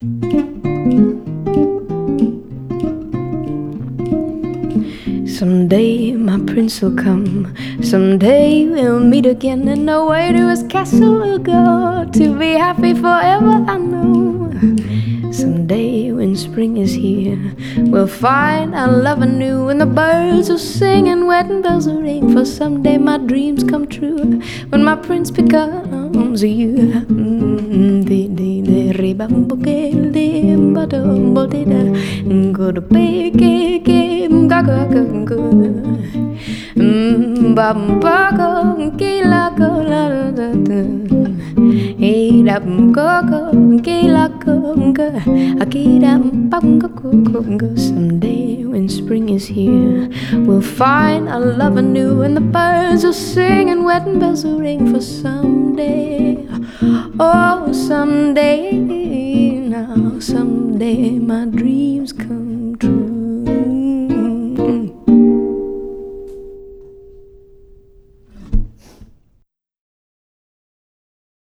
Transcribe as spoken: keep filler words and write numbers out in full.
Someday my prince will come, someday we'll meet again, and away to his castle we'll go, to be happy forever, I know. Someday when spring is here, we'll find our love anew, and the birds will sing and wedding bells will ring, for someday my dreams come true, when my prince becomes you. Go to bed, ga ga ga ga. Bum ba go, gila go la da da. Hey da go go, gila go ga. Akira bum go go go go. Someday when spring is here, we'll find our love anew, and the birds will sing and wedding bells will ring, for someday, oh someday, now someday my dreams come true.